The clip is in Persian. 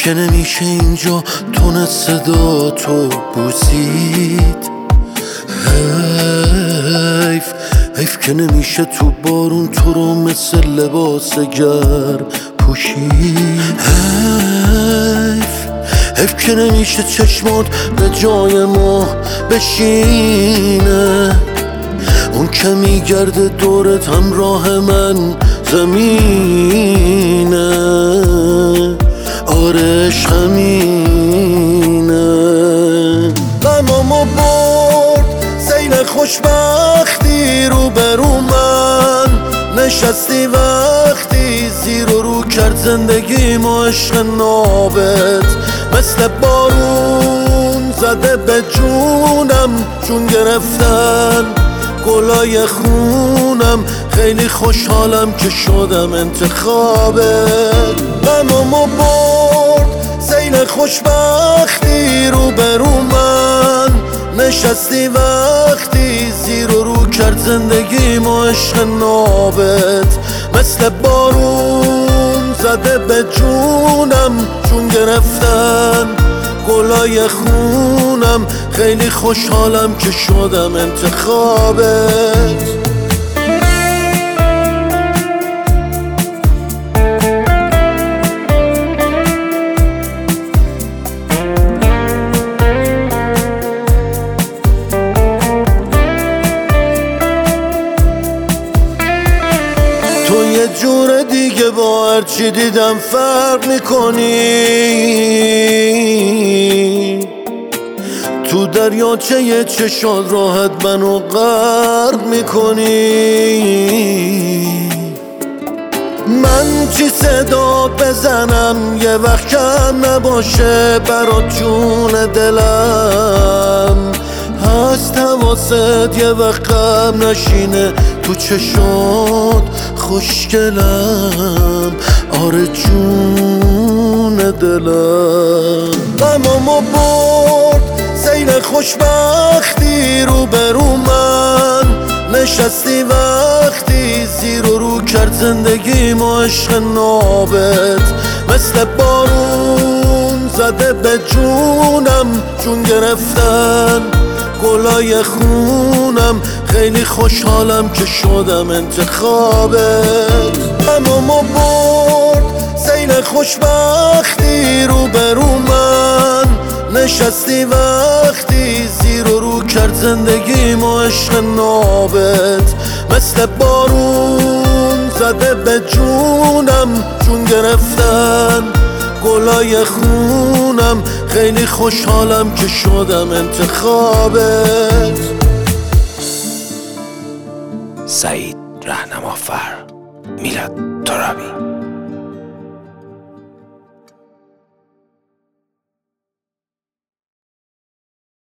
حیف که نمیشه اینجا تون صدا تو بوسید، حیف که نمیشه تو بارون تو رو مثل لباس گرم پوشید، حیف که نمیشه چشمات به جای ما بشینه، اون که میگرده دورت همراه من زمینه، آرش همینه. غمامو برد سیل خوشبختی رو برو من نشستی وقتی زیر و رو کرد زندگیمو عشق نابت، مثل بارون زده به جونم چون گرفتن گلای خونم، خیلی خوشحالم که شدم انتخابت. غمامو برد سیل خوشبختی رو برو من نشستی وقتی زیر و رو کرد زندگیمو عشق نابت، مثل بارون زده به جونم چون گرفتن گلای خونم، خیلی خوشحالم که شدم انتخابت. تو یه جور دیگه با هرچی دیدم فرق میکنی، تو دریاچه چشات راحت منو غرق میکنی. من چی صدا بزنم یه وقت کم نباشه برات جون دلم، هست حواست یه وقت غم نشینه تو چشات خوشگلم، آره جون دلم. غمامو برد سیل خوشبختی رو برو من نشستی وقتی زیر و رو کرد زندگیمو عشق نابت، مثل بارون زده به جونم چون گرفتن گلای خونم، خیلی خوشحالم که شدم انتخابت. غمامو برد سیل خوشبختی رو برو من نشستی وقتی زیر و رو کرد زندگیمو عشق نابت، مثل بارون زده به جونم چون گرفتن گلای خونم، خیلی خوشحالم که شدم انتخابت. سعید رهنمافر، میلاد ترابی.